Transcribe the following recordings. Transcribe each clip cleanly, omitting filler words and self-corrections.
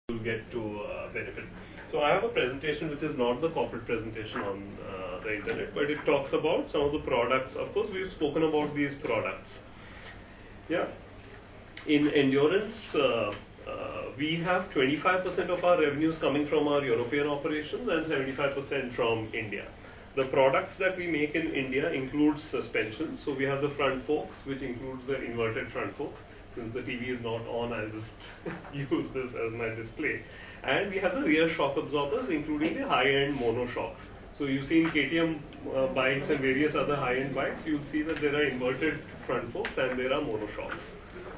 will get to benefit. So I have a presentation which is not the corporate presentation on the internet, but it talks about some of the products. Of course, we've spoken about these products. Yeah. In endurance, we have 25% of our revenues coming from our European operations and 75% from India. The products that we make in India include suspensions. So we have the front forks, which includes the inverted front forks. Since the TV is not on, I'll just use this as my display. And we have the rear shock absorbers, including the high-end mono shocks. So you've seen KTM bikes and various other high-end bikes. You'll see that there are inverted front forks and there are mono shocks.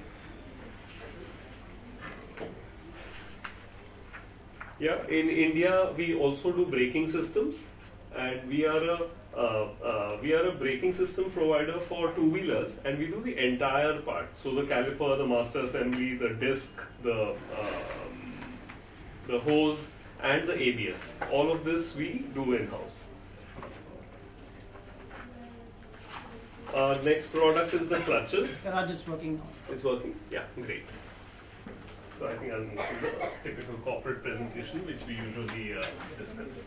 Yeah, in India we also do braking systems, and we are a braking system provider for two-wheelers, and we do the entire part. So the caliper, the master assembly, the disc, the hose, and the ABS. All of this we do in-house. Next product is the clutches. Raj, it's working now. It's working? Yeah, great. So I think I'll move to the typical corporate presentation which we usually discuss.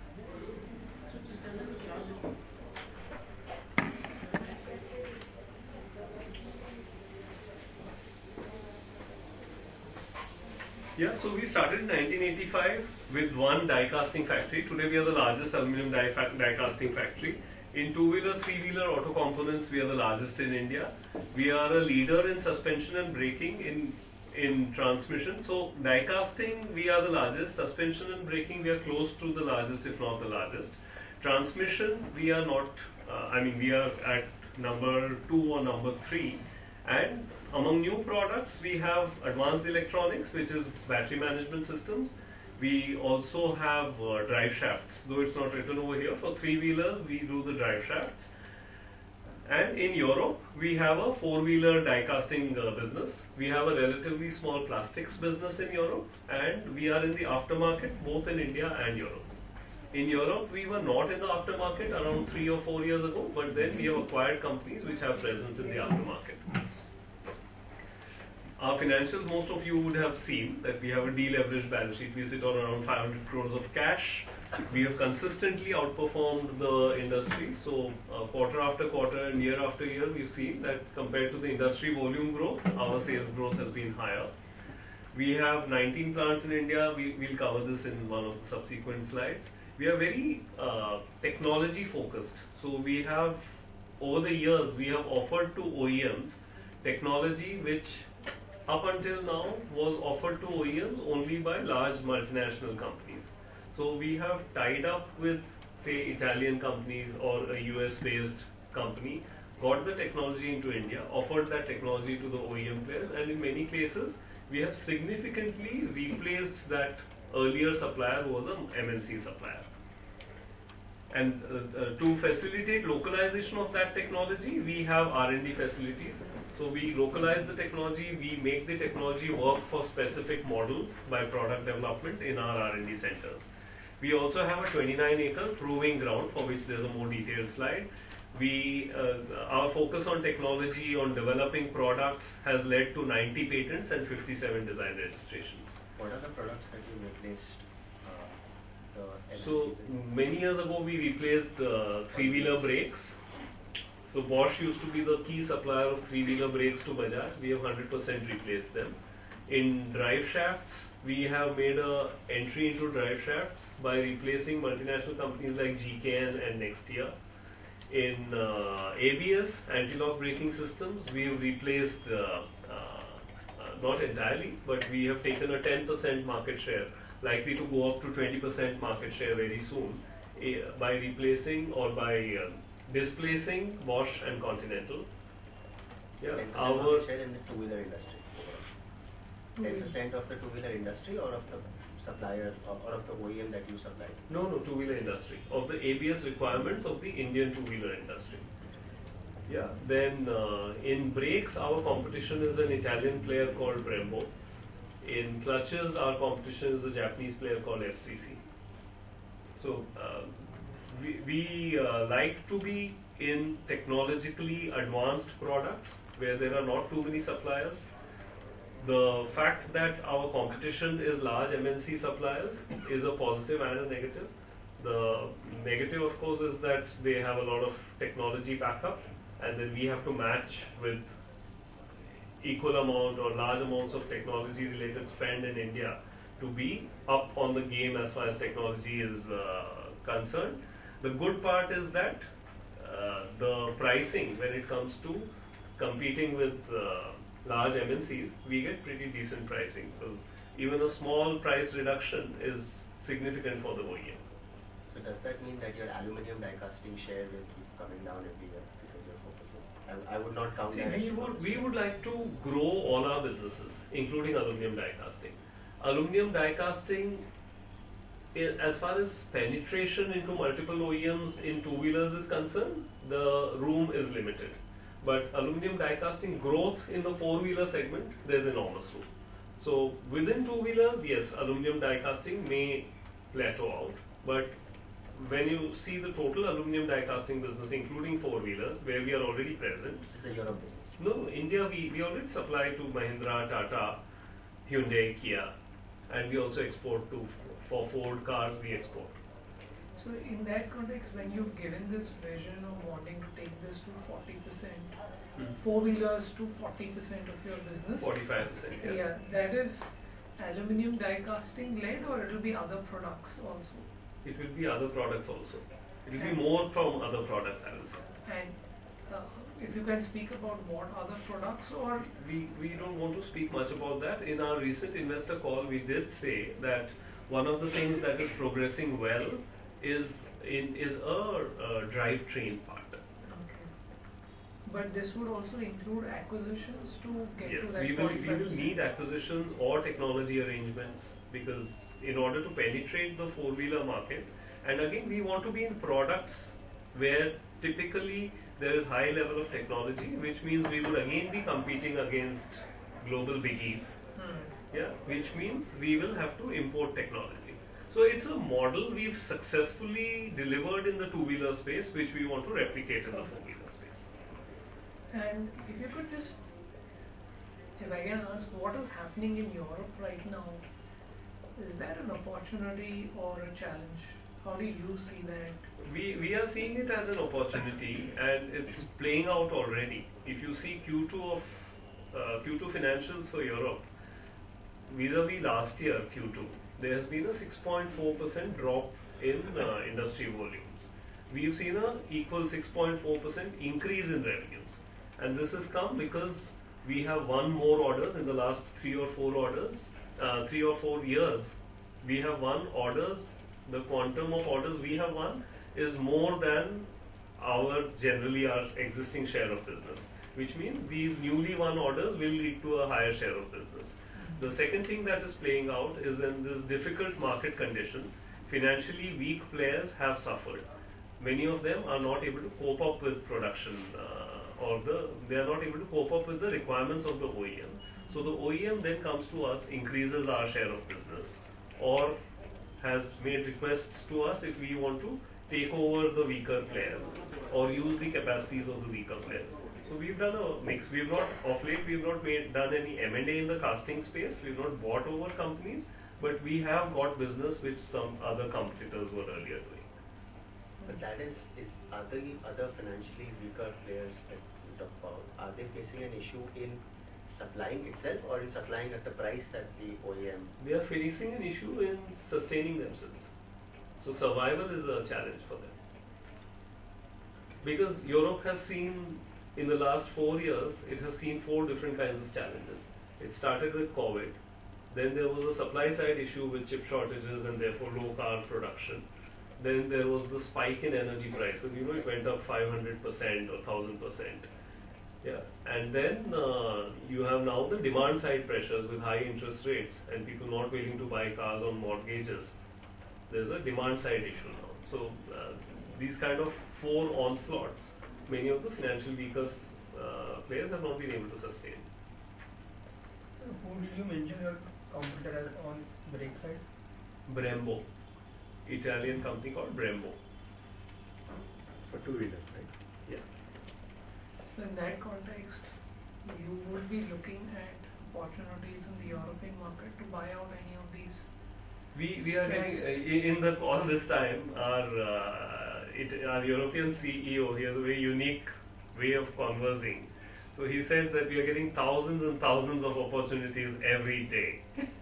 Yeah, so we started in 1985 with one die casting factory. Today we are the largest aluminum die casting factory. In two-wheeler, three-wheeler auto components, we are the largest in India. We are a leader in suspension and braking in transmission. So die casting, we are the largest. Suspension and braking, we are close to the largest, if not the largest. Transmission, we are not, we are at number 2 or number 3. And among new products, we have advanced electronics, which is battery management systems. We also have drive shafts, though it's not written over here. For three-wheelers, we do the drive shafts. And in Europe, we have a four-wheeler die casting business. We have a relatively small plastics business in Europe, and we are in the aftermarket both in India and Europe. In Europe, we were not in the aftermarket around 3 or 4 years ago, but then we have acquired companies which have presence in the aftermarket. Our financials, most of you would have seen that we have a deleveraged balance sheet. We sit on around 500 crores of cash. We have consistently outperformed the industry. So quarter after quarter and year after year, we've seen that compared to the industry volume growth, our sales growth has been higher. We have 19 plants in India. We'll cover this in one of the subsequent slides. We are very technology focused. So we have, over the years, we have offered to OEMs technology which up until now was offered to OEMs only by large multinational companies. So we have tied up with, say, Italian companies or a US-based company, got the technology into India, offered that technology to the OEM players, and in many cases, we have significantly replaced that earlier supplier who was an MNC supplier. And to facilitate localization of that technology, we have R&D facilities. So we localize the technology, we make the technology work for specific models by product development in our R&D centers. We also have a 29-acre proving ground for which there's a more detailed slide. Our focus on technology, on developing products has led to 90 patents and 57 design registrations. What are the products that you replaced? So many years ago we replaced three-wheeler brakes. So Bosch used to be the key supplier of three-wheeler brakes to Bajaj. We have 100% replaced them. In drive shafts, we have made an entry into drive shafts by replacing multinational companies like GKN and Nextia. In ABS, anti-lock braking systems, we have replaced, not entirely, but we have taken a 10% market share, likely to go up to 20% market share very soon, by replacing or by displacing Bosch and Continental. Yeah, our market share in the two-wheeler industry. 10% of the two-wheeler industry, or of the supplier, or of the OEM that you supply? No, two-wheeler industry. Of the ABS requirements of the Indian two-wheeler industry. Yeah. Then in brakes, our competition is an Italian player called Brembo. In clutches, our competition is a Japanese player called FCC. So we like to be in technologically advanced products where there are not too many suppliers. The fact that our competition is large MNC suppliers is a positive and a negative. The negative, of course, is that they have a lot of technology backup, and then we have to match with equal amount or large amounts of technology related spend in India to be up on the game as far as technology is concerned. The good part is that the pricing, when it comes to competing with large MNCs, we get pretty decent pricing because even a small price reduction is significant for the OEM. So does that mean that your aluminium die casting share will keep coming down every year because you're focusing? I would not count that. We would like to grow all our businesses, including aluminum die casting. Aluminum die casting, as far as penetration into multiple OEMs in two-wheelers is concerned, the room is limited. But aluminum die casting growth in the four-wheeler segment, there's enormous room. So within two-wheelers, yes, aluminum die casting may plateau out, but when you see the total aluminum die casting business, including four-wheelers, where we are already present. Which is the Europe business? No, India, we already supply to Mahindra, Tata, Hyundai, Kia, and we also export to, for Ford cars, we export. So in that context, when you've given this vision of wanting to take this to 40%, four-wheelers to 40% of your business. 45%, yeah. Yeah, that is aluminium die casting led, or it will be other products also? It will be other products also. It will be more from other products, I will say. And if you can speak about what other products, or we don't want to speak much about that. In our recent investor call, we did say that one of the things that is progressing well is a drivetrain part. Okay. But this would also include acquisitions to get yes, to that 45%. we will need acquisitions or technology arrangements because in order to penetrate the four-wheeler market, and again we want to be in products where typically there is high level of technology, which means we would again be competing against global biggies. Yeah, which means we will have to import technology. So it's a model we've successfully delivered in the two-wheeler space, which we want to replicate in the four-wheeler space. And if you could just, if I can ask, what is happening in Europe right now? Is that an opportunity or a challenge? How do you see that? We are seeing it as an opportunity, and it's playing out already. If you see Q2 financials for Europe, vis-a-vis last year Q2, there has been a 6.4% drop in industry volumes. We've seen an equal 6.4% increase in revenues, and this has come because we have won more orders in the last 3 or 4 years. We have won orders. The quantum of orders we have won is more than our existing share of business, which means these newly won orders will lead to a higher share of business. The second thing that is playing out is in these difficult market conditions, financially weak players have suffered. Many of them are not able to cope up with production they are not able to cope up with the requirements of the OEM. So the OEM then comes to us, increases our share of business, or has made requests to us if we want to take over the weaker players or use the capacities of the weaker players. So we've done a mix. We've not, of late, we've not done any M&A in the casting space. We've not bought over companies, but we have got business which some other competitors were earlier doing. But that is are the other financially weaker players that you talk about, are they facing an issue in supplying itself or in supplying at the price that the OEM? They are facing an issue in sustaining themselves. So survival is a challenge for them. Because Europe has seen, in the last 4 years, it has seen 4 different kinds of challenges. It started with COVID. Then there was a supply side issue with chip shortages and therefore low car production. Then there was the spike in energy prices. It went up 500% or 1000%. Yeah, and then you have now the demand side pressures with high interest rates and people not willing to buy cars on mortgages. There's a demand side issue now. So these kind of 4 onslaughts, many of the financial weakest players have not been able to sustain. Who did you mention your competitor as on brake side? Brembo, Italian company called Brembo. For two-wheelers, right? Yeah. So in that context, you would be looking at opportunities in the European market to buy out any of these We are getting stressed? in the call this time. Our European CEO, he has a very unique way of conversing. So he said that we are getting thousands and thousands of opportunities every day.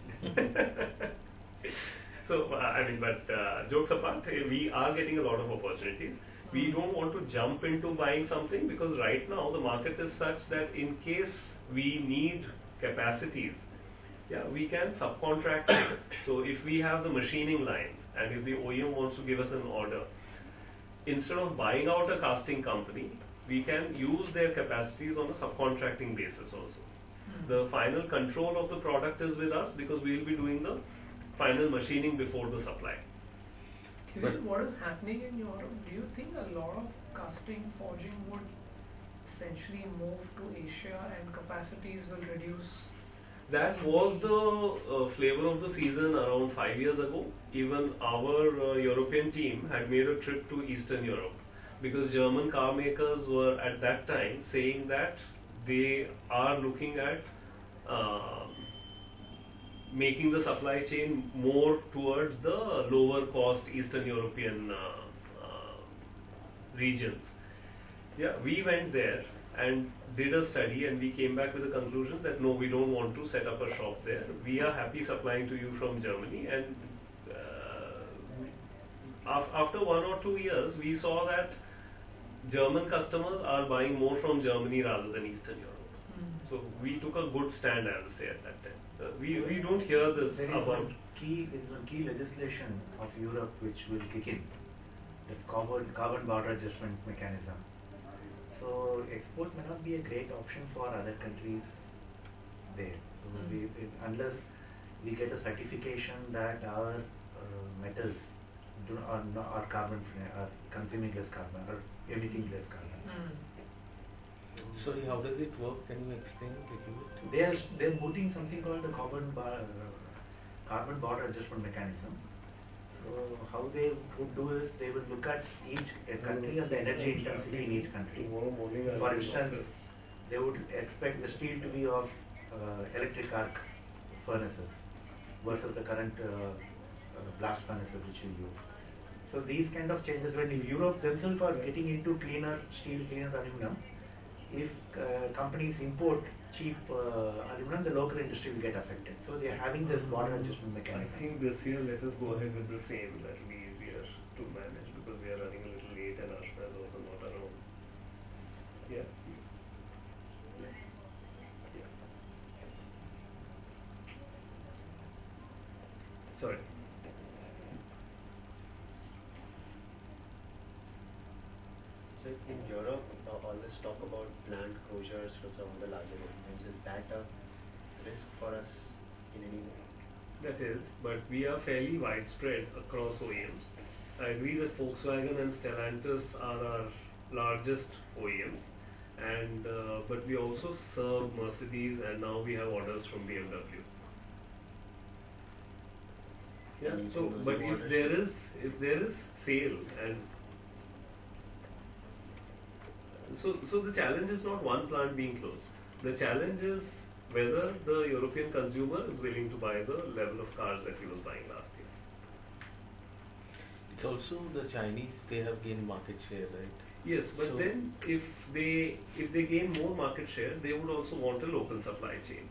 So I mean, but jokes apart, we are getting a lot of opportunities. We don't want to jump into buying something because right now the market is such that in case we need capacities, yeah, we can subcontract things. So if we have the machining lines and if the OEM wants to give us an order, instead of buying out a casting company, we can use their capacities on a subcontracting basis also. The final control of the product is with us because we will be doing the final machining before the supply. Given what is happening in Europe, do you think a lot of casting forging would essentially move to Asia and capacities will reduce? That was the flavor of the season around 5 years ago. Even our European team had made a trip to Eastern Europe because German car makers were at that time saying that they are looking at making the supply chain more towards the lower cost Eastern European regions. Yeah, we went there and did a study and we came back with the conclusion that no, we don't want to set up a shop there. We are happy supplying to you from Germany, and after 1 or 2 years we saw that German customers are buying more from Germany rather than Eastern Europe. So we took a good stand, I would say, at that time. We don't hear this there is about. one key legislation of Europe which will kick in. That's carbon border adjustment mechanism. So export may not be a great option for other countries there. So unless we get a certification that our metals are carbon free, are consuming less carbon, or emitting less carbon. Sorry, how does it work? Can you explain a little bit? They're putting something called the carbon border adjustment mechanism. So how they would do is they will look at each country and the energy intensity in each country. For instance, they would expect the steel to be of electric arc furnaces versus the current blast furnaces which we use. So these kind of changes, when Europe themselves are getting into cleaner steel, cleaner aluminum, if companies import cheap aluminum, the local industry will get affected. So they are having this border adjustment mechanism. I think this year let us go ahead with the same. That will be easier to manage because we are running a little late and Ashna is also not around. Yeah. Sorry. So in Europe, all this talk about plant closures from some of the larger OEMs, is that a risk for us in any way? That is, but we are fairly widespread across OEMs. I agree that Volkswagen and Stellantis are our largest OEMs, and but we also serve Mercedes, and now we have orders from BMW. Yeah. So, but if there is sale and so the challenge is not one plant being closed. The challenge is whether the European consumer is willing to buy the level of cars that he was buying last year. It's also the Chinese, they have gained market share, right? Yes, but then if they gain more market share, they would also want a local supply chain.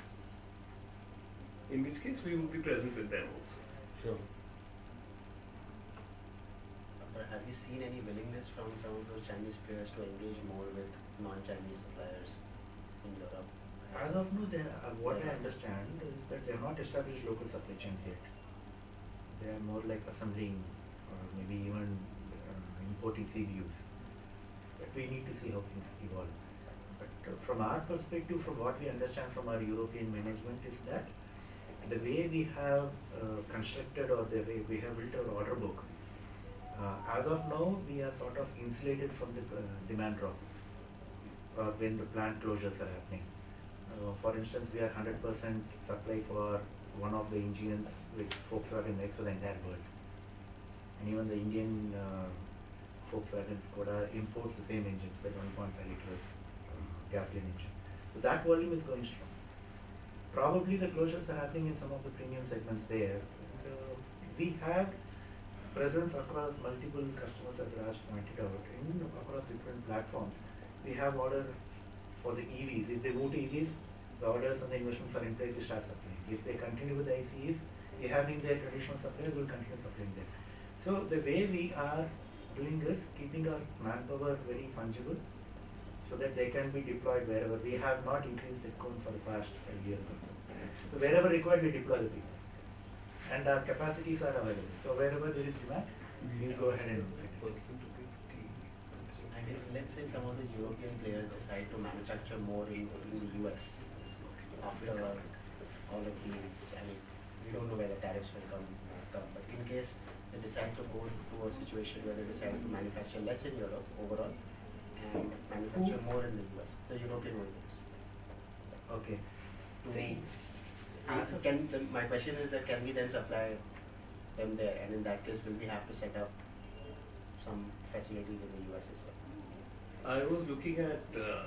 In which case we would be present with them also. Sure. But have you seen any willingness from some of those Chinese players to engage more with non-Chinese suppliers in Europe? As of now, what I understand is that they have not established local supply chains yet. They are more like assembling or maybe even importing CBUs. But we need to see how things evolve. But from our perspective, from what we understand from our European management, is that the way we have constructed or the way we have built our order book, as of now, we are sort of insulated from the demand drop when the plant closures are happening. For instance, we are 100% supply for one of the engines which Volkswagen makes for the entire world. And even the Indian Volkswagen Skoda imports the same engines, like 1.5 liter gasoline engine. So that volume is going strong. probably the closures are happening in some of the premium segments there. And, we have presence across multiple customers, as Raj pointed out, across different platforms. We have orders for the EVs. If they move to EVs, the orders and the investments are in place, we start supplying. If they continue with the ICEs, we have been their traditional suppliers, we'll continue supplying them. So the way we are doing is keeping our manpower very fungible so that they can be deployed wherever. We have not increased headcount for the past 5 years or so. So wherever required, we deploy the people. And our capacities are available. So wherever there is demand, we will go ahead and And if, let's say, some of the European players decide to manufacture more in the US after all of these, I mean, we don't know where the tariffs will come, but in case they decide to go to a situation where they decide to manufacture less in Europe overall and manufacture more in the US, the European OEMs. Okay. My question is that can we then supply them there, and in that case, will we have to set up some facilities in the US as well? I was looking at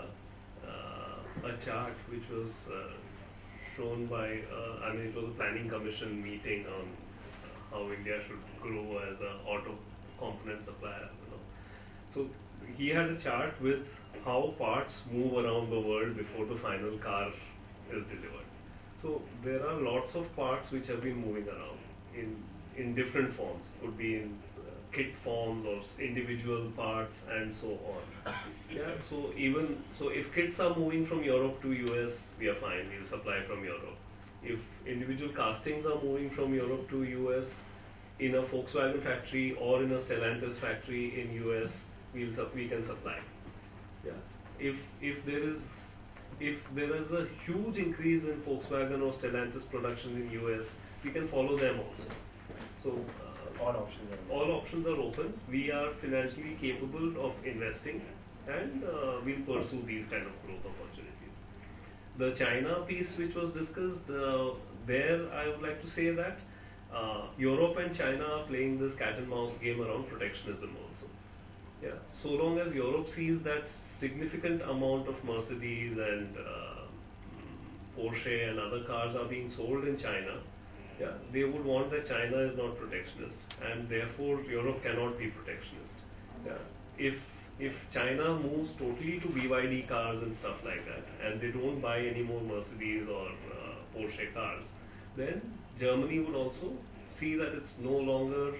a chart which was shown by, I mean, it was a planning commission meeting on how India should grow as an auto component supplier. So he had a chart with how parts move around the world before the final car is delivered. So there are lots of parts which have been moving around in different forms. Could be in kit forms or individual parts and so on. Yeah. So if kits are moving from Europe to US, we are fine. We'll supply from Europe. If individual castings are moving from Europe to US in a Volkswagen factory or in a Stellantis factory in US, we can supply. Yeah. If there is a huge increase in Volkswagen or Stellantis production in US, we can follow them also. So all options are open. We are financially capable of investing, and we'll pursue these kind of growth opportunities. The China piece which was discussed, there I would like to say that Europe and China are playing this cat and mouse game around protectionism also. Yeah. So long as Europe sees that significant amount of Mercedes and Porsche and other cars are being sold in China, yeah, they would want that China is not protectionist, and therefore Europe cannot be protectionist. Yeah. If China moves totally to BYD cars and stuff like that, and they don't buy any more Mercedes or Porsche cars, then Germany would also see that it's no longer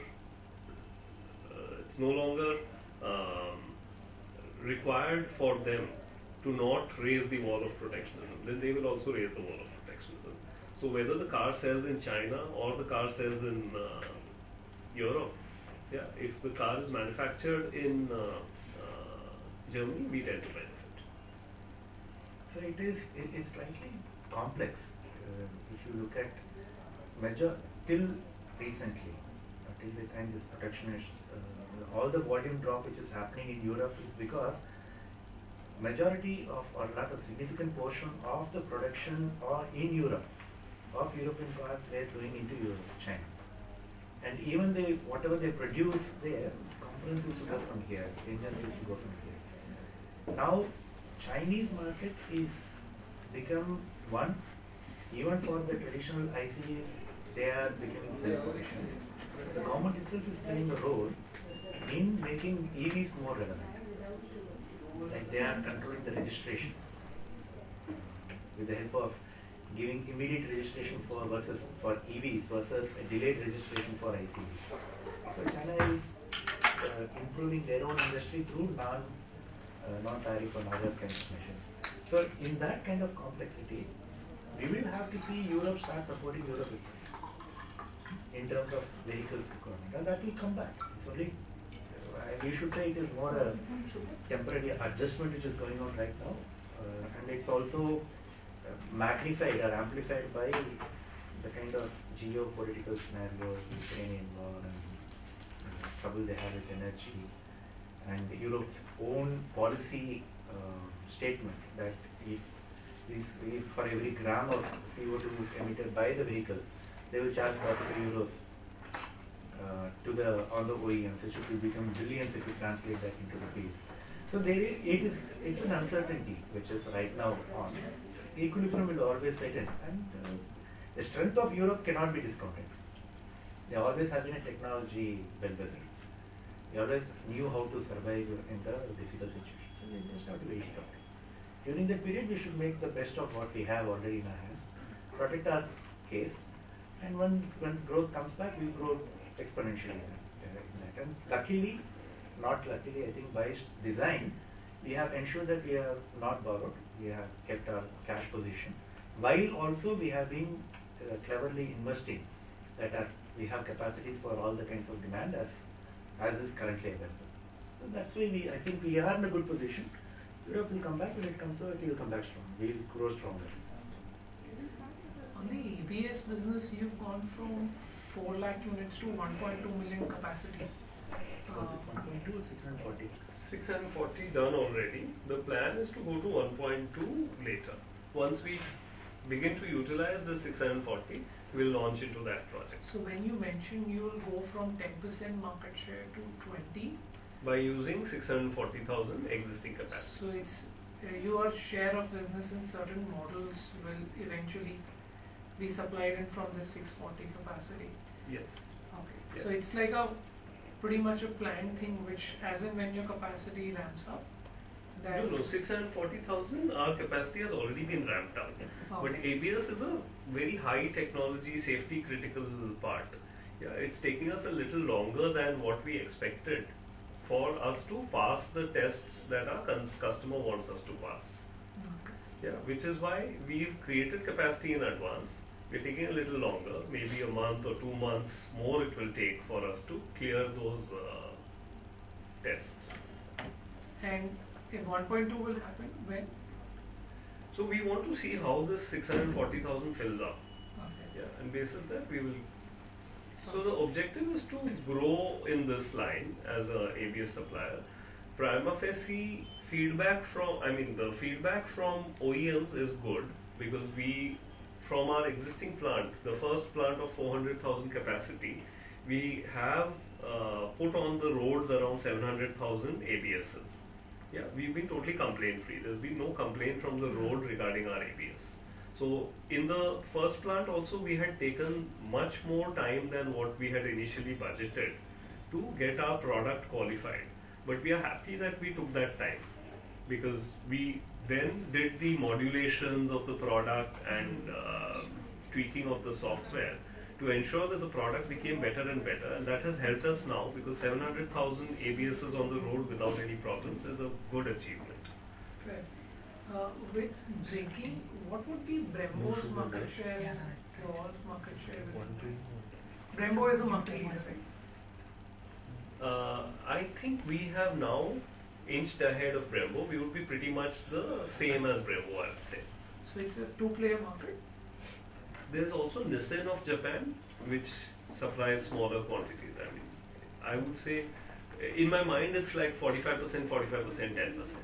required for them to not raise the wall of protectionism. Then they will also raise the wall of protectionism. So whether the car sells in China or the car sells in Europe, yeah, if the car is manufactured in Germany, we tend to benefit. So it's slightly complex. If you look at till recently, till the time this protectionist, all the volume drop which is happening in Europe is because majority of, or not a significant portion of the production or in Europe of European cars were going into China. And even whatever they produce there, components used to go from here, engines used to go from here. Now, Chinese market is become one, even for the traditional ICEs, they are becoming self-sufficient. The government itself is playing a role in making EVs more relevant. Like they are controlling the registration with the help of giving immediate registration for EVs versus a delayed registration for ICEs. So China is improving their own industry through non-tariff and other kinds of measures. So in that kind of complexity, we will have to see Europe start supporting Europe itself in terms of vehicles requirement, and that will come back. It's only we should say it is more a temporary adjustment which is going on right now, and it's also magnified or amplified by the kind of geopolitical scenario, Ukrainian war, and trouble they have with energy, and Europe's own policy statement that if for every gram of CO2 emitted by the vehicles, they will charge 43 euros on the OEMs. It should become billions if you translate that into rupees. So it's an uncertainty which is right now on. equilibrium will always set in, and the strength of Europe cannot be discounted. They always have been a technology bellwether. They always knew how to survive in the difficult situations. So we just have to wait it out. During that period, we should make the best of what we have already in our hands, protect our case, and once growth comes back, we'll grow exponentially in that. And luckily, not luckily, I think by design, we have ensured that we have not borrowed. We have kept our cash position, while also we have been cleverly investing that we have capacities for all the kinds of demand as is currently available. So that's why I think we are in a good position. Europe will come back. When it comes out, it will come back strong. We will grow stronger. On the ABS business, you've gone from 4 lakh units to 1.2 million capacity. Was it 1.2 or 640? 640 done already. The plan is to go to 1.2 later. Once we begin to utilize the 640, we'll launch into that project. So when you mentioned you will go from 10% market share to 20, by using 640,000 existing capacity. so it's your share of business in certain models will eventually be supplied in from the 640 capacity. Yes. Okay. Yeah. So it's like a pretty much a planned thing, which as and when your capacity ramps up, that No, 640,000, our capacity has already been ramped up. But Okay. ABS is a very high technology, safety critical part. Yeah, it's taking us a little longer than what we expected for us to pass the tests that our customer wants us to pass. Okay. Yeah, which is why we've created capacity in advance. We're taking a little longer, maybe a month or 2 months more it will take for us to clear those tests. And if 1.2 will happen when? So we want to see how this 640,000 fills up. Okay. Yeah, and basis that we will. So the objective is to grow in this line as a ABS supplier. Prima facie feedback the feedback from OEMs is good because from our existing plant, the first plant of 400,000 capacity, we have put on the roads around 700,000 ABSs. Yeah, we've been totally complaint free. There's been no complaint from the road regarding our ABS. So in the first plant also we had taken much more time than what we had initially budgeted to get our product qualified. But we are happy that we took that time because we then did the modulations of the product and tweaking of the software to ensure that the product became better and better, and that has helped us now because 700,000 ABSs on the road without any problems is a good achievement. Fair. With braking, what would be Brembo's market share and yours market share? Brembo is a market leader, right? I think we have now inched ahead of Brembo. We would be pretty much the same as Brembo, I would say. So it's a two-player market? There's also Nissan of Japan, which supplies smaller quantities. I would say, in my mind, it's like 45%, 45%, 10%.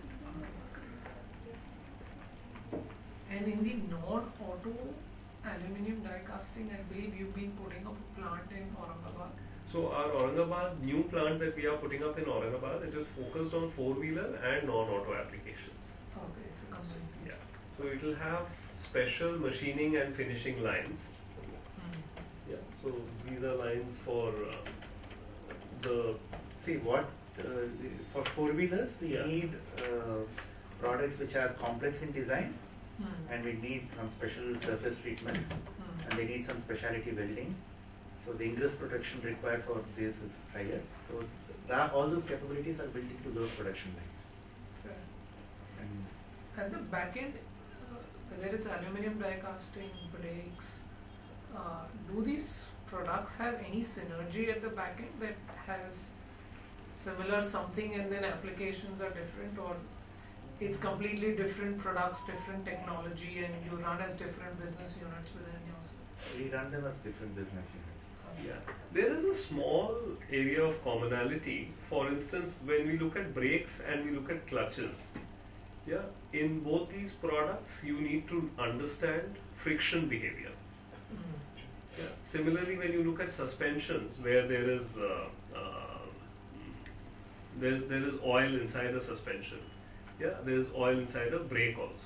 And in the non-auto aluminium die casting, I believe you've been putting up a plant in Aurangabad. So our Aurangabad new plant that we are putting up in Aurangabad, it is focused on four-wheeler and non-auto applications. Okay, it's a combined. Yeah. So it will have special machining and finishing lines. Yeah. So these are lines for the. See what for four-wheelers we need products which are complex in design, and we need some special surface treatment, and they need some specialty welding. So the ingress protection required for this is higher. So all those capabilities are built into those production lines. Fair. And At the back end, whether it's aluminium die casting, brakes, do these products have any synergy at the back end that has similar something and then applications are different, or it's completely different products, different technology, and you run as different business units within yourself? we run them as different business units. Yeah, there is a small area of commonality. For instance, when we look at brakes and we look at clutches, yeah, in both these products you need to understand friction behavior. Yeah. Similarly, when you look at suspensions, where there is oil inside a suspension, yeah, there is oil inside a brake also.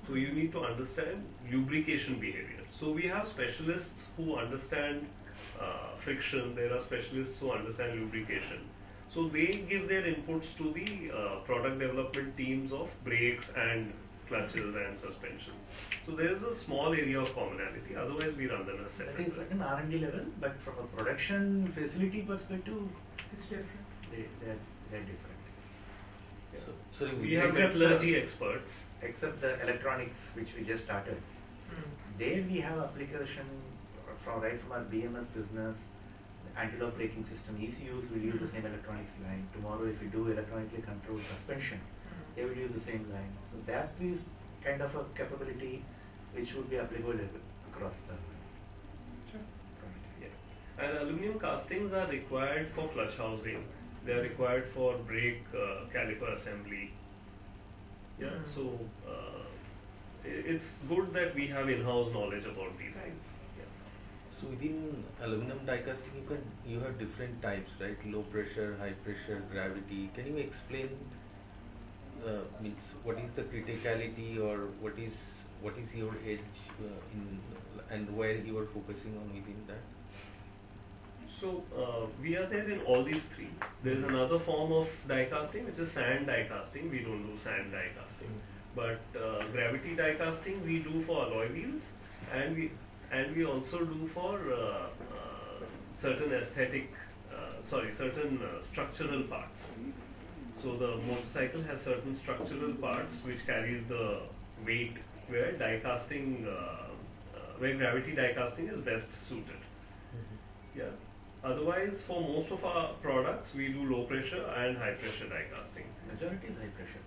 So you need to understand lubrication behavior. So we have specialists who understand friction. There are specialists who understand lubrication. So they give their inputs to the product development teams of brakes and clutches and suspensions. So there is a small area of commonality. Otherwise, we run them as That separate. is at an R&D level, but from a production facility perspective, It's different. they're different. Yeah. So We have Except metallurgy the- experts. Except the electronics which we just started. There we have application from right from our BMS business, the anti-lock braking system, ECUs will use the same electronics line. Tomorrow if you do electronically controlled suspension, they will use the same line. So that is kind of a capability which would be applicable across the Sure. product. Yeah. And aluminum castings are required for clutch housing. They are required for brake caliper assembly. Yeah. So it's good that we have in-house knowledge about these things. Yeah. So within aluminum die casting, you have different types, right? Low pressure, high pressure, gravity. Can you explain means what is the criticality or what is your edge in and where you are focusing on within that? So we are there in all these three. There is another form of die casting which is sand die casting. We don't do sand die casting, but gravity die casting we do for alloy wheels, and we also do for certain certain structural parts. So the motorcycle has certain structural parts which carries the weight where die casting, where gravity die casting is best suited. Yeah. Otherwise, for most of our products, we do low pressure and high pressure die casting. Majority is high pressure.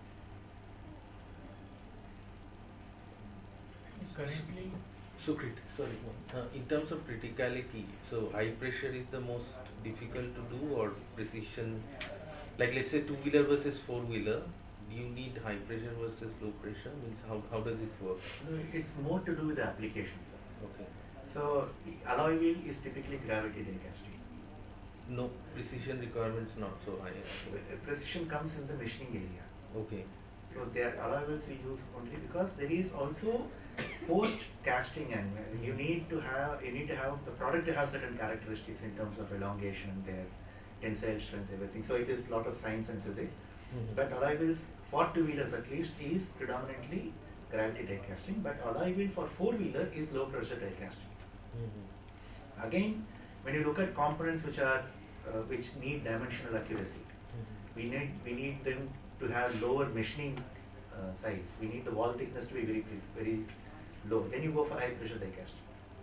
Currently, In terms of criticality, so high pressure is the most difficult to do or precision, like let's say two-wheeler versus four-wheeler, do you need high pressure versus low pressure? Means how does it work? No, it's more to do with the application. Okay. So alloy wheel is typically gravity die casting. No precision requirements not so high. Precision comes in the machining area. Okay. So their alloy wheels we use only because there is also post casting, and you need to have the product to have certain characteristics in terms of elongation, their tensile strength, everything. So it is a lot of science and physics. But alloy wheels for two-wheelers at least is predominantly gravity die casting, but alloy wheel for four-wheeler is low pressure die casting. Again, when you look at components which need dimensional accuracy, we need them to have lower machining size. We need the wall thickness to be very low. Then you go for high pressure die casting.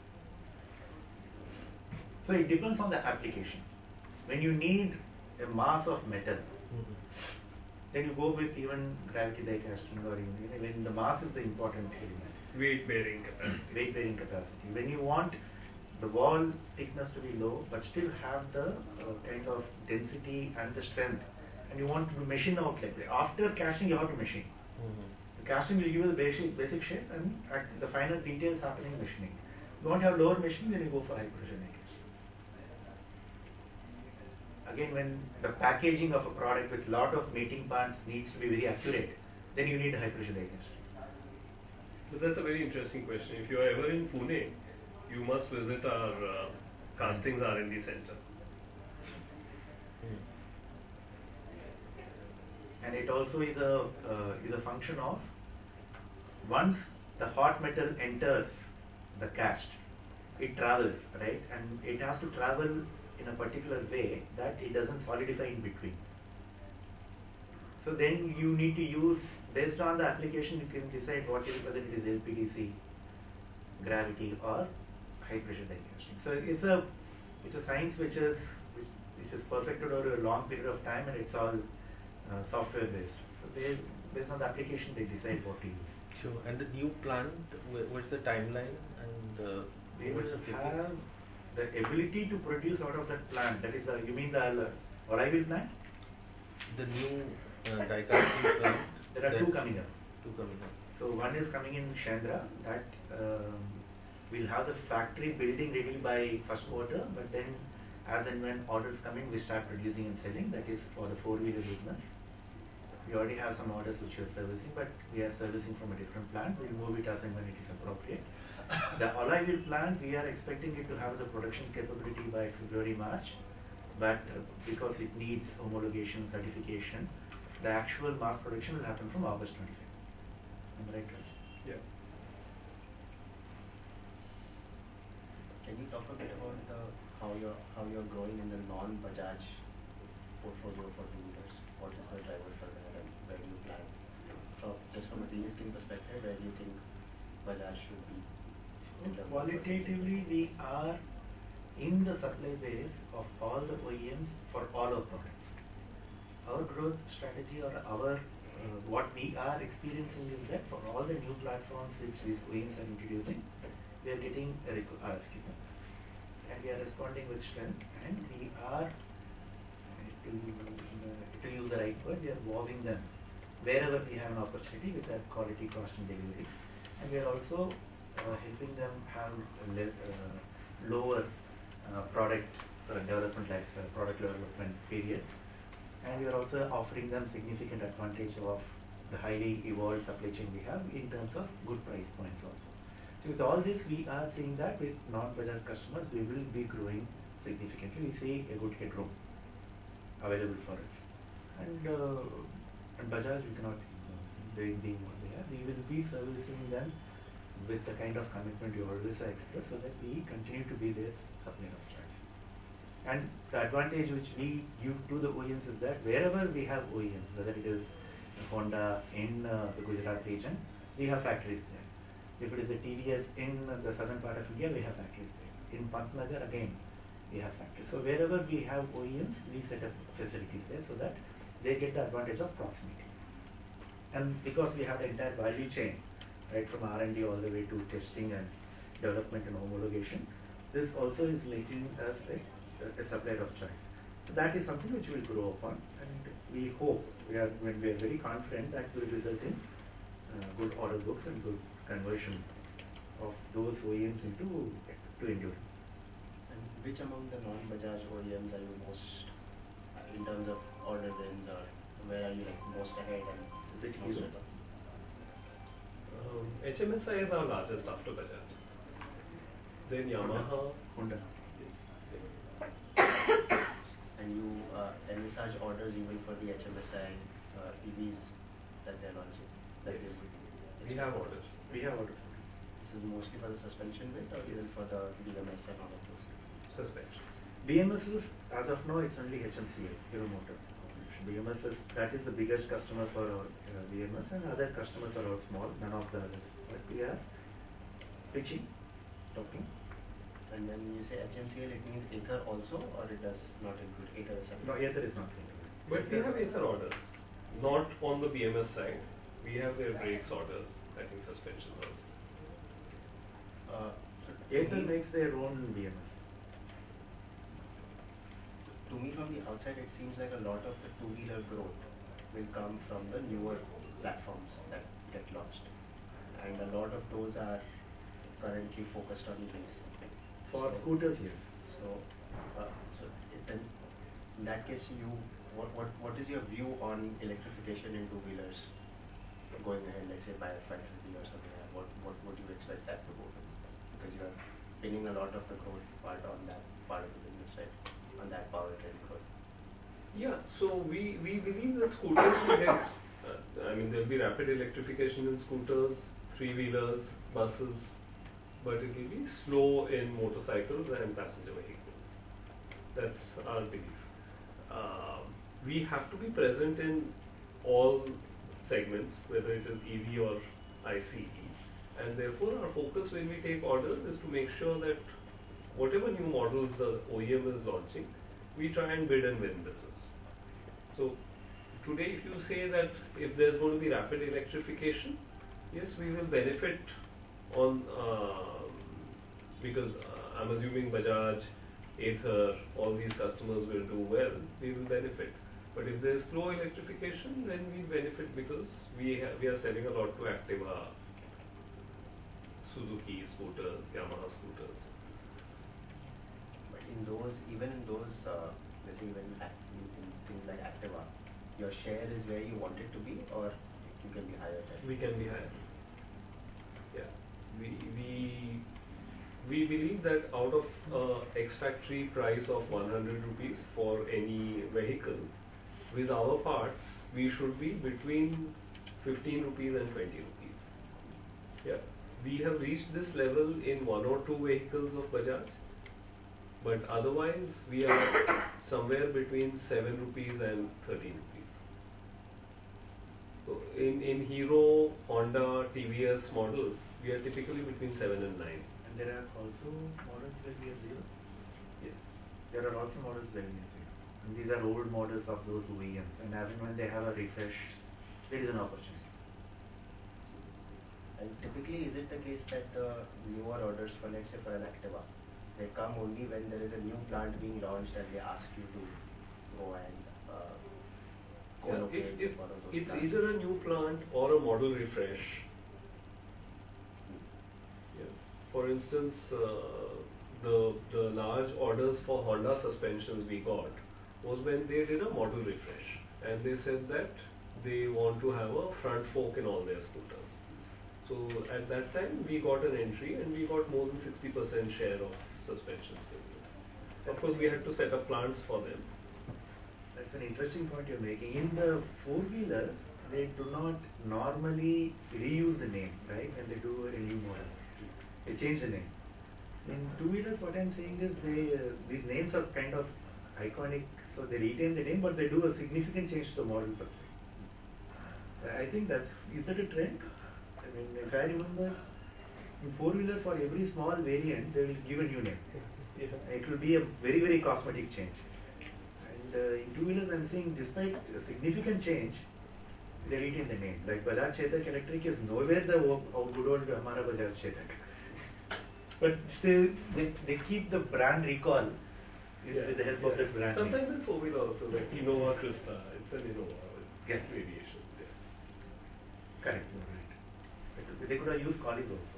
So it depends on the application. When you need a mass of metal, then you go with even gravity die casting, or even when the mass is the important element. Weight bearing capacity. Weight bearing capacity. When you want the wall thickness to be low, but still have the kind of density and the strength, and you want to machine out like that. After casting, you have to machine. The casting will give you the basic shape, and at the final details happening in machining. You want to have lower machining, then you go for high pressure die casting. Again, when the packaging of a product with lot of mating parts needs to be very accurate, then you need high pressure die casting. But that's a very interesting question. If you are ever in Pune, you must visit our castings R&D center. And it also is a function of once the hot metal enters the cast, it travels, right? And it has to travel in a particular way that it doesn't solidify in between. So then you need to use, based on the application, you can decide whether it is LPDC, gravity, or high pressure die casting. So it's a science which is perfected over a long period of time, and it's all software based. So based on the application, they decide what to use. Sure. And the new plant, what's the timeline and We will what's the CapEx? have the ability to produce out of that plant. That is, you mean the alloy wheel plant? The new die casting plant. There are two coming up. Two coming up. So one is coming in Shendra. That we'll have the factory building ready by first quarter, but then as and when orders come in, we start producing and selling. That is for the four-wheeler business. We already have some orders which we are servicing, but we are servicing from a different plant. We'll move it as and when it is appropriate. The alloy wheel plant, we are expecting it to have the production capability by February, March, but because it needs homologation, certification, the actual mass production will happen from August 25th. Am I right, Raj? Yeah. Can you talk a bit about how you're growing in the non-Bajaj portfolio for two-wheelers? What is the driver for that, and where do you plan? From a de-risking perspective, where do you think Bajaj should be? Qualitatively, we are in the supply base of all the OEMs for all our products. Our growth strategy, or our what we are experiencing is that for all the new platforms which these OEMs are introducing, we are getting RFQs, and we are responding with strength, and we are to use the right word, we are involving them wherever we have an opportunity with that quality, cost, and delivery, and we are also helping them have lower product development product development periods, and we are also offering them significant advantage of the highly evolved supply chain we have in terms of good price points also. So with all this, we are seeing that with non-Bajaj customers, we will be growing significantly. We see a good headroom available for us, and Bajaj, we cannot, they being what they are, we will be servicing them with the kind of commitment you always express, so that we continue to be their supplier of choice. And the advantage which we give to the OEMs is that wherever we have OEMs, whether it is Honda in the Gujarat region, we have factories there. If it is a TVS in the southern part of India, we have factories there. In Pantnagar, again, we have factories. So wherever we have OEMs, we set up facilities there so that they get the advantage of proximity. And because we have the entire value chain, right from R&D all the way to testing and development and homologation, this also is making us a supplier of choice. So that is something which we'll grow upon, and we hope, we are very confident that will result in good order books and good conversion of those OEMs into endurance. And which among the non-Bajaj OEMs are you most, in terms of order wins, or where are you most ahead and which most Hero? advanced? HMSI is our largest after Bajaj. Then Yamaha. Honda. And you envisage orders even for the HMSI EVs that they're launching? Yes. We have orders. We have orders. This is mostly for the suspension bit, or even for the BMS and all of those? Suspensions. BMS is, as of now, it's only HMCA, Hero Motor. BMS is, that is the biggest customer for our BMS, and other customers are all small, none of the others. But we are pitching, talking. And when you say HMCL, it means Ather also, or it does not include Ather? No, Ather is not included. But we have Ather orders, not on the BMS side. We have their brakes orders, I think suspensions also. Ather makes their own BMS. To me, from the outside, it seems like a lot of the two-wheeler growth will come from the newer platforms that get launched, and a lot of those are currently focused on EVs. For scooters, yes. So then, in that case, what is your view on electrification in two-wheelers going ahead? Let's say by 530 or something. What would you expect that to go to? Because you are pinning a lot of the growth part on that part of the business, right? On that powertrain growth. Yeah, so we believe that scooters will get, there will be rapid electrification in scooters, three-wheelers, buses, but it will be slow in motorcycles and passenger vehicles. That's our belief. We have to be present in all segments, whether it is EV or ICE, and therefore our focus when we take orders is to make sure that whatever new models the OEM is launching, we try and bid and win business. So today, if you say that if there's going to be rapid electrification, yes, we will benefit on because I'm assuming Bajaj, Ather, all these customers will do well. We will benefit. But if there's slow electrification, then we benefit because we are selling a lot to Activa, Suzuki scooters, Yamaha scooters. But in those, even in those, let's say even in things like Activa, your share is where you want it to be, or you can be higher than? We can be higher. Yeah. We we believe that out of ex-factory price of 100 rupees for any vehicle, with our parts, we should be between 15 rupees and 20 rupees. Yeah. We have reached this level in one or two vehicles of Bajaj, but otherwise we are somewhere between 7 rupees and 13 rupees. So in Hero, Honda, TVS models, we are typically between 7 and 9. And there are also models where we are zero. Yes. There are also models where we are zero. And these are old models of those OEMs, and as and when they have a refresh, there is an opportunity. And typically, is it the case that the newer orders for, let's say, for an Activa, they come only when there is a new plant being launched and they ask you to go and co-locate with one of those It's plants? either a new plant or a model refresh. Yeah. For instance, the large orders for Honda suspensions we got was when they did a model refresh, and they said that they want to have a front fork in all their scooters. So at that time we got an entry and we got more than 60% share of suspensions business. Of course, we had to set up plants for them. That's an interesting point you're making. In the four-wheelers, they do not normally reuse the name, right? When they do a new model, they change the name. In two-wheelers, what I'm saying is these names are kind of iconic, so they retain the name, but they do a significant change to the model per se. I think is that a trend? I mean, if I remember, in four-wheeler, for every small variant, they will give a new name. Yeah. It will be a very, very cosmetic change. And in two-wheelers, I'm saying despite a significant change, they retain the name. Like Bajaj Chetak Electric is nowhere the good old Hamara Bajaj Chetak. But still, they keep the brand recall with the help of the brand Sometimes name. in four-wheeler also, like Innova Krista, it's an Innova with Yeah. variation. Yeah. Correct, you're right. But they could have used Collies also.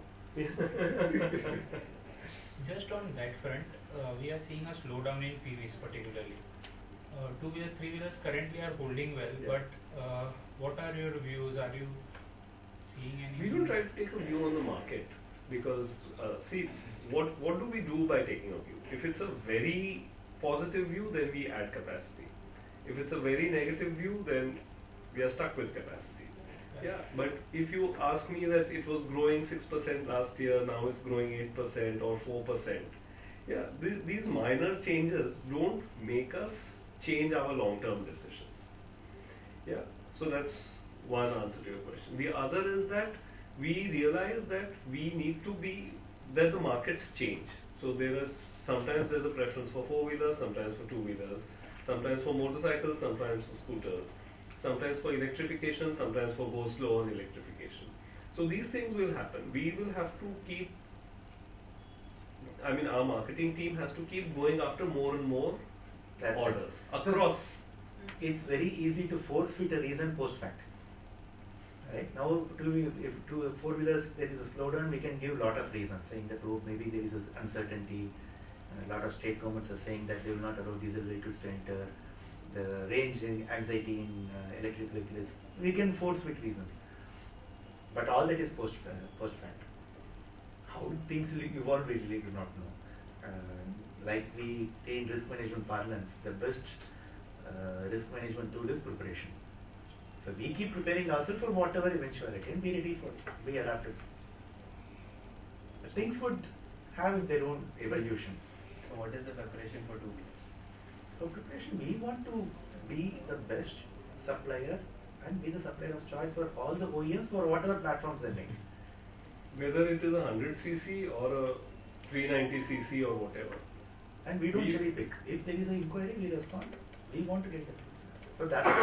Just on that front, we are seeing a slowdown in PVs particularly. Two-wheelers, three-wheelers currently are holding well, Yeah. but what are your views? Are you seeing any? We don't try to take a view on the market because see, what do we do by taking a view? If it's a very positive view, then we add capacity. If it's a very negative view, then we are stuck with capacities. Yeah, but if you ask me that it was growing 6% last year, now it's growing 8% or 4%. Yeah, these minor changes don't make us change our long-term decisions. Yeah, so that's one answer to your question. The other is that we realize that we need to be that the markets change. So sometimes there's a preference for four-wheelers, sometimes for two-wheelers, sometimes for motorcycles, sometimes for scooters, sometimes for electrification, sometimes for go slow on electrification. So these things will happen. We will have to keep. I mean, our marketing team has to keep going after more and more That's orders it. across. It's very easy to force fit a reason post fact. Right now, if to four-wheelers there is a slowdown, we can give a lot of reasons, saying that maybe there is uncertainty. A lot of state governments are saying that they will not allow diesel vehicles to enter. The range anxiety in electric vehicles. We can force fit reasons, but all that is post fact. How things will evolve, we really do not know. Like we say in risk management parlance, the best risk management tool is preparation. So we keep preparing ourselves for whatever eventuality and be ready for it, be adapted. But things would have their own evolution. So what is the preparation for two-wheelers? For preparation, we want to be the best supplier and be the supplier of choice for all the OEMs for whatever platforms they make. Whether it is a 100cc or a 390cc or whatever. And we don't cherry pick. If there is an inquiry, we respond. We want to get the business. So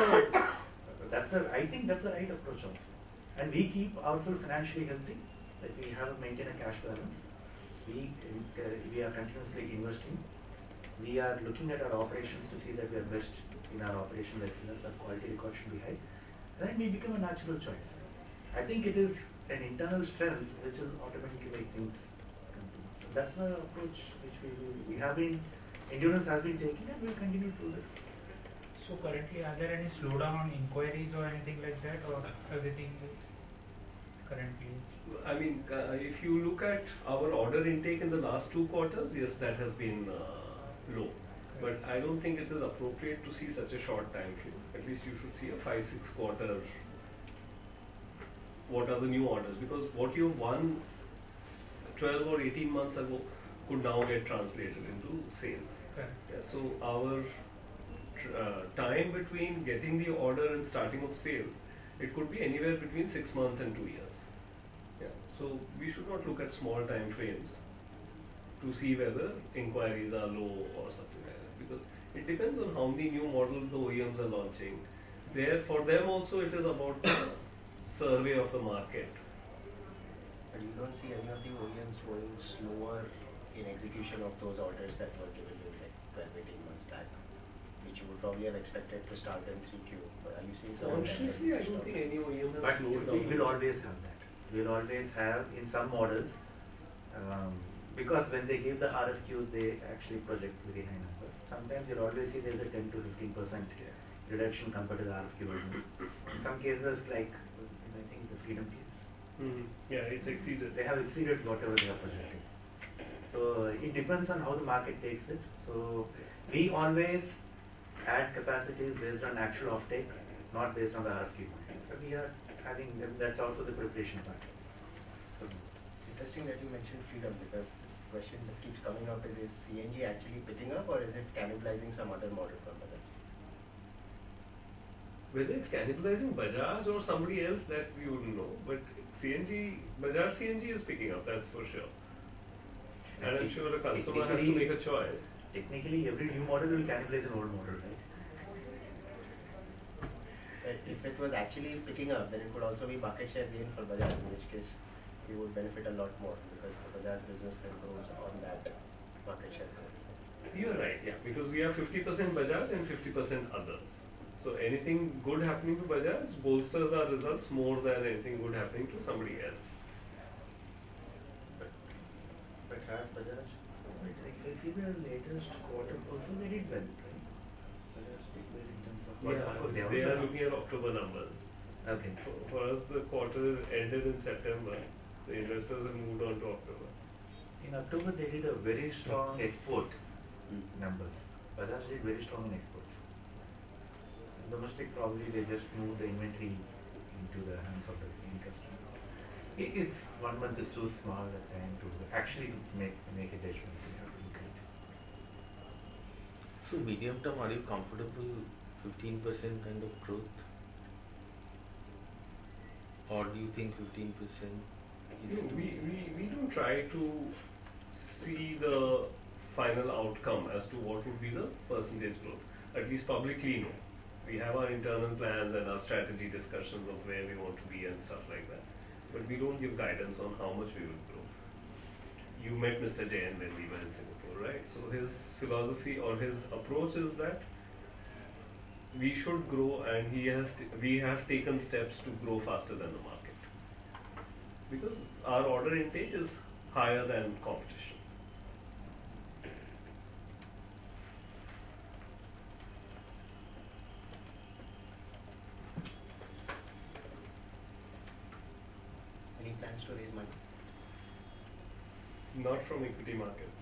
I think that's the right approach also. And we keep ourselves financially healthy. Like we have maintain a cash balance. We are continuously investing. We are looking at our operations to see that we are best in our operational excellence. Our quality record should be high. Then we become a natural choice. I think it is an internal strength which will automatically make things come to us. So that's the approach which we have been, Endurance has been taking, and we'll continue to do that. So currently, are there any slowdown on inquiries or anything like that, or everything is currently? I mean, if you look at our order intake in the last 2 quarters, yes, that has been low. But I don't think it is appropriate to see such a short time frame. At least you should see a 5-6 quarter. What are the new orders? Because what you won 12 or 18 months ago could now get translated into sales. Correct. Yeah, so our time between getting the order and starting of sales, it could be anywhere between 6 months and 2 years. Yeah, so we should not look at small time frames to see whether inquiries are low or something like that, because it depends on how many new models the OEMs are launching. There, for them also, it is about the survey of the market. But you don't see any of the OEMs going slower in execution of those orders that were given you like 12, 18 months back, which you would probably have expected to start in 3Q. But are you seeing some of that Consciously, I pushed don't out? think any OEM has But slowed we down. will always have that. We'll always have in some models, because when they give the RFQs, they actually project very high numbers. Sometimes you'll always see there's a 10 to 15% reduction compared to the RFQ volumes. In some cases, like I think the Freedom case, Yeah, it's exceeded. they have exceeded whatever they are projecting. So it depends on how the market takes it. So we always add capacities based on actual offtake, not based on the RFQ quantity. So we are having them. That's also the preparation part. So It's interesting that you mentioned Freedom, because this question that keeps coming up is CNG actually picking up, or is it cannibalizing some other model from Bajaj? Whether it's cannibalizing Bajaj or somebody else, that we wouldn't know. But Bajaj CNG is picking up, that's for sure. And I'm sure the customer has to make a choice. Technically, every new model will cannibalize an old model, right? If it was actually picking up, then it could also be market share gain for Bajaj, in which case we would benefit a lot more, because the Bajaj business then grows on that market share growth. You're right, yeah, because we have 50% Bajaj and 50% others. So anything good happening to Bajaj bolsters our results more than anything good happening to somebody else. But has Bajaj, if I see the latest quarter, also they did well, right? Bajaj did well in terms of what, of course, They also are looking at October numbers. Okay. For us, the quarter ended in September. The investors have moved on to October. In October, they did a very strong export numbers. Bajaj did very strong in exports. In domestic, probably they just moved the inventory into the hands of the end customer. It's 1 month is too small a time to actually make a judgment. We have to look at it. So medium term, are you comfortable 15% kind of growth? Or do you think 15% is too? We don't try to see the final outcome as to what would be the percentage growth. At least publicly, no. We have our internal plans and our strategy discussions of where we want to be and stuff like that. But we don't give guidance on how much we will grow. You met Mr. Jain when we were in Singapore, right? So his philosophy or his approach is that we should grow, and we have taken steps to grow faster than the market, because our order intake is higher than competition. Any plans to raise money? Not from equity markets.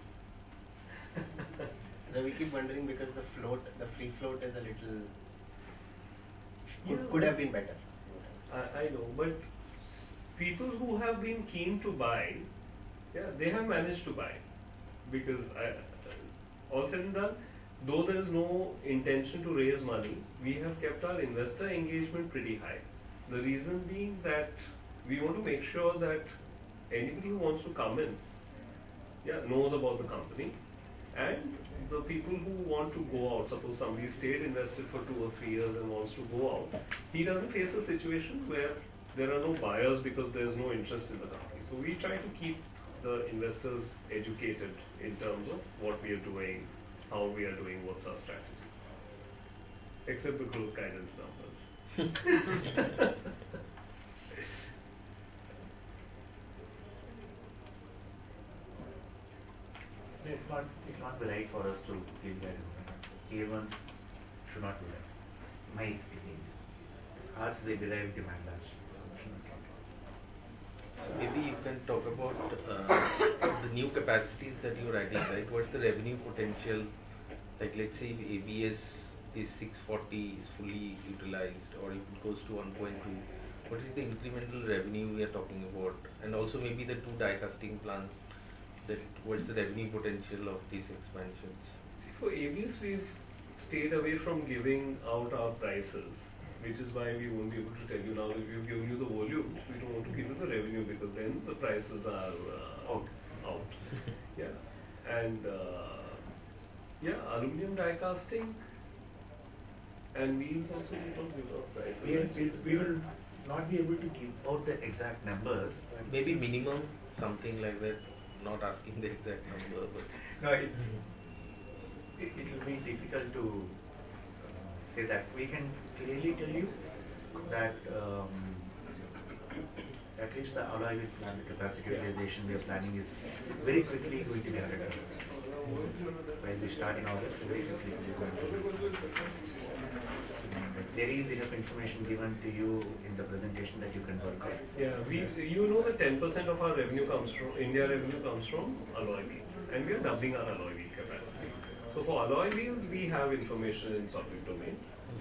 So we keep wondering, because the free float is a little, Yeah, could have been better. I know, but people who have been keen to buy, yeah, they have managed to buy, because all said and done, though there is no intention to raise money, we have kept our investor engagement pretty high. The reason being that we want to make sure that anybody who wants to come in, yeah, knows about the company, and the people who want to go out, suppose somebody stayed invested for 2 or 3 years and wants to go out, he doesn't face a situation where there are no buyers because there's no interest in the company. So we try to keep the investors educated in terms of what we are doing, how we are doing, what's our strategy. Except the growth guidance numbers. It's not be right for us to give guidance. Tier ones should not do that. My experience. Ours is a derived demand actually, so should not do that. So maybe you can talk about the new capacities that you're adding, right? What's the revenue potential? Like let's say if ABS is 640 is fully utilized, or if it goes to 1.2, what is the incremental revenue we are talking about? And also maybe the two die casting plants, that what's the revenue potential of these expansions? See, for ABS, we've stayed away from giving out our prices, which is why we won't be able to tell you now that we've given you the volume. We don't want to give you the revenue because then the prices are out. Yeah, and yeah, aluminum die casting and wheels also we don't give out prices. We will not be able to give out the exact numbers. But Maybe minimum, something like that. Not asking the exact number, but no, it will be difficult to say that. We can clearly tell you that at least the alloy wheel plant, the capacity utilization we are planning is very quickly going to be 100%. While we start in August, very quickly we are going to. There is enough information given to you in the presentation that you can work out. Yeah, you know that 10% of our revenue comes from India revenue comes from alloy wheels, and we are doubling our alloy wheel capacity. So for alloy wheels, we have information in public domain.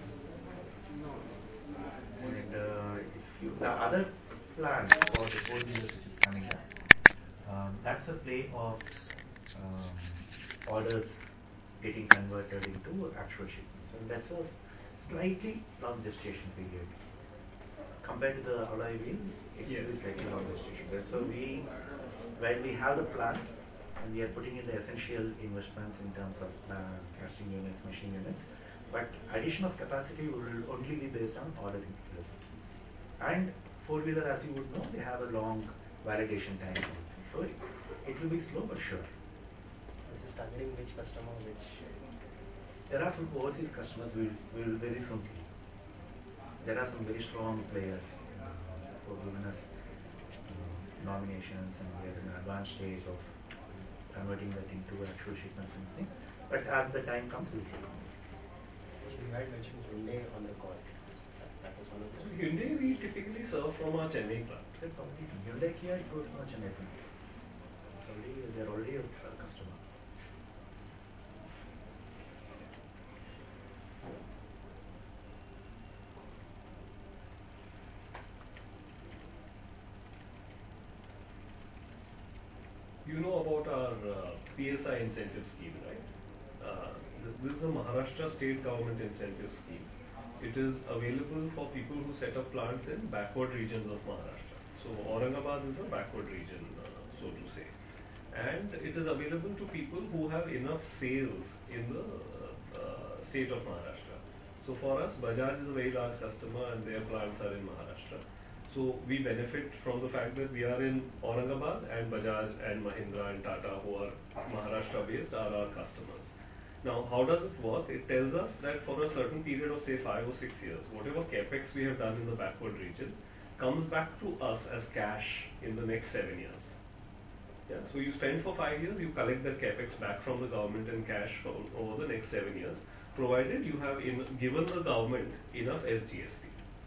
And the other plan for the 4 wheelers which is coming up, that's a play of orders getting converted into actual shipments, and that's a slightly long gestation period compared to the alloy wheel. It will be slightly long gestation period. So while we have the plan and we are putting in the essential investments in terms of casting units, machine units, but addition of capacity will only be based on order increase. And 4-wheeler, as you would know, they have a long validation time also. So it will be slow but sure. This is targeting which customer, which? There are some overseas customers we will very soon tell you. There are some very strong players who have given us nominations, and we are in an advanced stage of converting that into actual shipments and everything. But as the time comes, we'll tell you. You had mentioned Hyundai on the call. That was one of So the. Hyundai we typically serve from our Chennai plant. That's already Hyundai Kia, it goes from a Chennai plant. They're already a customer. You know about our PSI incentive scheme, right? This is a Maharashtra state government incentive scheme. It is available for people who set up plants in backward regions of Maharashtra. So Aurangabad is a backward region, so to say. And it is available to people who have enough sales in the state of Maharashtra. So for us, Bajaj is a very large customer and their plants are in Maharashtra. So we benefit from the fact that we are in Aurangabad, and Bajaj and Mahindra and Tata, who are Maharashtra based, are our customers. Now, how does it work? It tells us that for a certain period of say 5 or 6 years, whatever capex we have done in the backward region comes back to us as cash in the next 7 years. Yeah, so you spend for 5 years, you collect that capex back from the government in cash over the next 7 years, provided you have given the government enough SGST.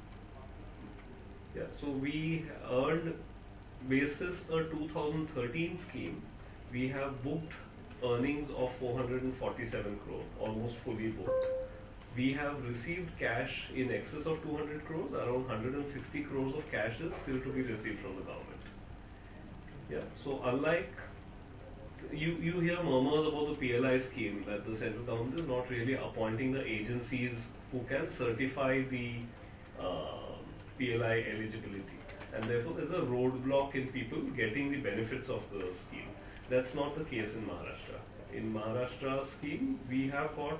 Yeah, so we earned, basis a 2013 scheme, we have booked earnings of 447 crore, almost fully booked. We have received cash in excess of 200 crores, around 160 crores of cash is still to be received from the government. Yeah, so unlike, you hear murmurs about the PLI scheme, that the central government is not really appointing the agencies who can certify the PLI eligibility, and therefore there's a roadblock in people getting the benefits of the scheme. That's not the case in Maharashtra. In Maharashtra scheme, we have got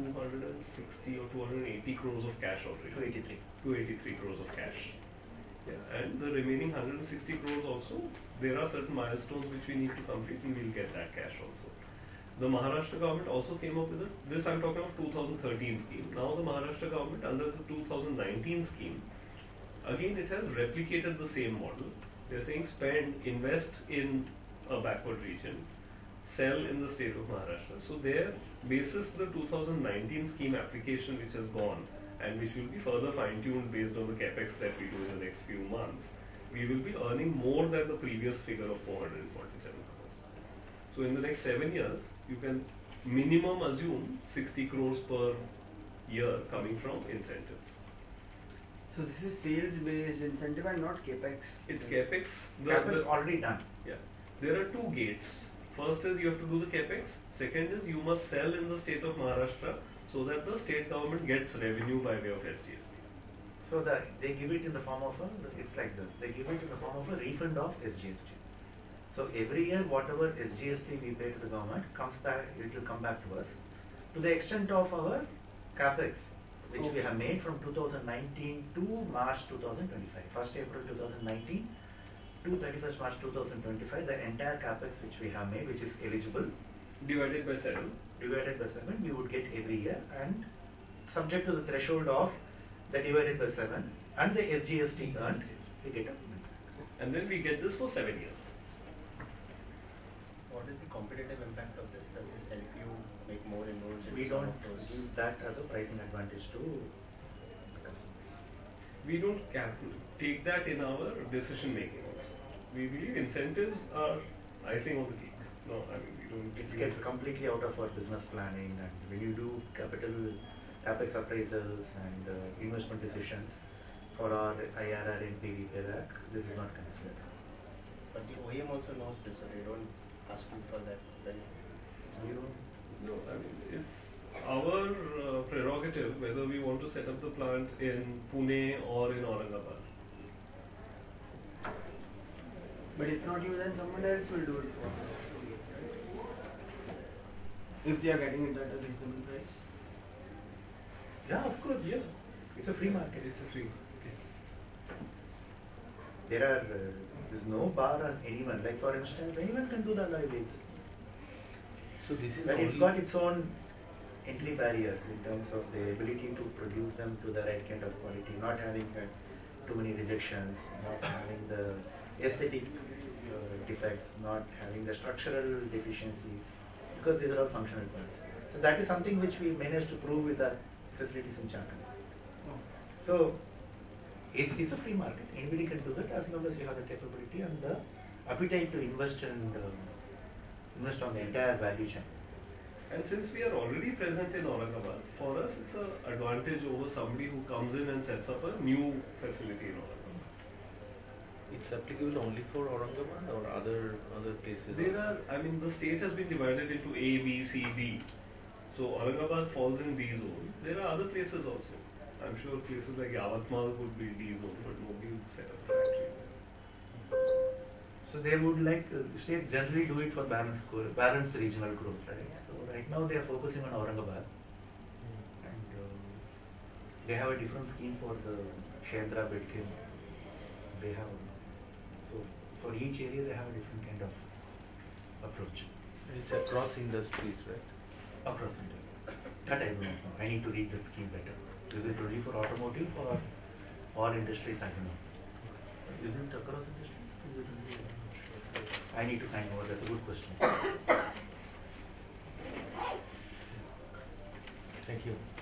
260 or 280 crores of cash already. 283. 283 crores of cash. Yeah, and the remaining 160 crores also, there are certain milestones which we need to complete, and we'll get that cash also. The Maharashtra government also came up with this I'm talking of 2013 scheme. Now the Maharashtra government, under the 2019 scheme, again it has replicated the same model. They're saying invest in a backward region, sell in the state of Maharashtra. So there, basis the 2019 scheme application which has gone and which will be further fine-tuned based on the capex that we do in the next few months, we will be earning more than the previous figure of 447 crores. So in the next 7 years, you can minimum assume 60 crores per year coming from incentives. So this is sales-based incentive and not capex. It's capex. Capex already done. Yeah. There are two gates. First is you have to do the capex. Second is you must sell in the state of Maharashtra so that the state government gets revenue by way of SGST. So that they give it in the form of it's like this. They give it in the form of a refund of SGST. So every year, whatever SGST we pay to the government comes back. It will come back to us to the extent of our capex, which we have made from 2019 to March 2025. 1st April 2019 to 31st March 2025, the entire capex which we have made, which is eligible, Divided by 7. divided by 7, we would get every year, and subject to the threshold of the divided by 7 and the SGST earned, we get a payment. And then we get this for 7 years. What is the competitive impact of this? Does it help you make more inroads? We into some don't of those? give that as a pricing advantage to the customers. We don't take that in our decision making also. We believe incentives are icing on the cake. No, I mean we don't. It gets completely out of our business planning, and when you do capex appraisals and investment decisions for our IRR and PV payback, this is not considered. But the OEM also knows this, so they don't ask you for that benefit. We don't. No, I mean it's our prerogative whether we want to set up the plant in Pune or in Aurangabad. But if not you, then someone else will do it for us. If they are getting it at a reasonable price. Yeah, of course. Yeah. It's a free market. It's a free. Okay. There's no bar on anyone. Like for instance, anyone can do the alloy wheels. So this is But only it's got its own entry barriers in terms of the ability to produce them to the right kind of quality, not having too many rejections, not having the aesthetic defects, not having the structural deficiencies, because these are all functional parts. So that is something which we managed to prove with our facilities in Chakan. So it's a free market. Anybody can do that as long as you have the capability and the appetite to invest and invest on the entire value chain. And since we are already present in Aurangabad, for us it's an advantage over somebody who comes in and sets up a new facility in Aurangabad. it's applicable only for Aurangabad or other places? There also? are, I mean, the state has been divided into A, B, C, D. So Aurangabad falls in D zone. There are other places also. I'm sure places like Yavatmal would be D zone, but nobody would set up a factory there. So they would like states generally do it for balanced regional growth, right? So right now they are focusing on Aurangabad, and they have a different scheme for the Shendra Bedkin. They have so for each area they have a different kind of approach. It's across industries, right? Across India. That I don't know. I need to read that scheme better. Is it only for automotive or all industries? I don't know. Is it across industries? Is it only? I need to find out. That's a good question. Thank you.